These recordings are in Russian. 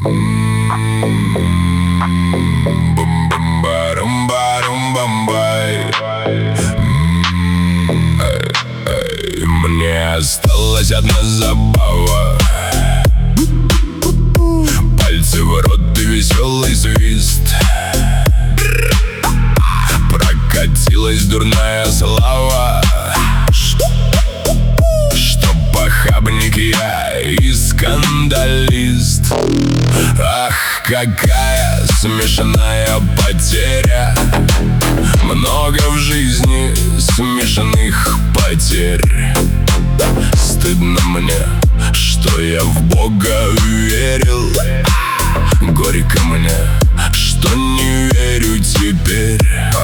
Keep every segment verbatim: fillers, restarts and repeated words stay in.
Мне осталась одна забава: пальцы в рот и веселый свист. Прокатилась дурная слава, что похабник я и скандалист. Ах, какая смешная потеря! Много в жизни смешанных потерь. Стыдно мне, что я в Бога верил. Горько мне, что не верю теперь.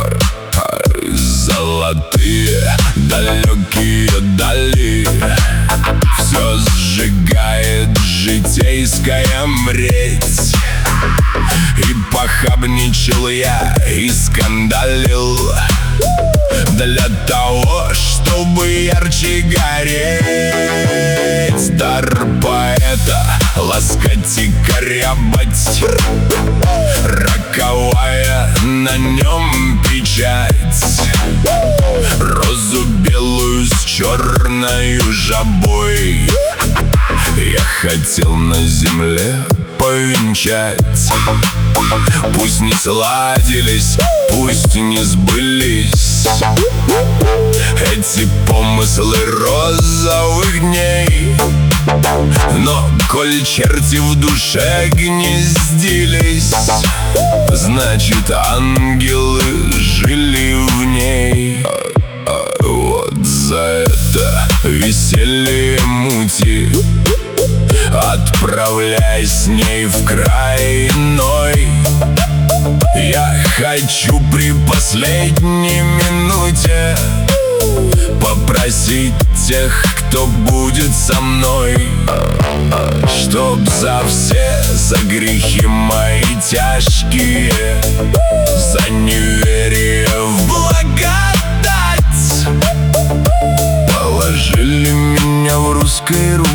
Золотые далекие дали все сжигает житейская мреть. И похабничал я, и скандалил для того, чтобы ярче гореть. Дар поэта — ласкать и корябать, роковая на нем печать. Розу белую с черною жабой я хотел на земле повенчать. Пусть не сладились, пусть не сбылись эти помыслы розовых дней, но коль черти в душе гнездились, значит, ангелы жили в ней. Вот за это веселье мути отправляй с ней в край иной. Я хочу при последней минуте попросить тех, кто будет со мной, чтоб за все, за грехи мои тяжкие, за неверие в благодать положили меня в русской руке.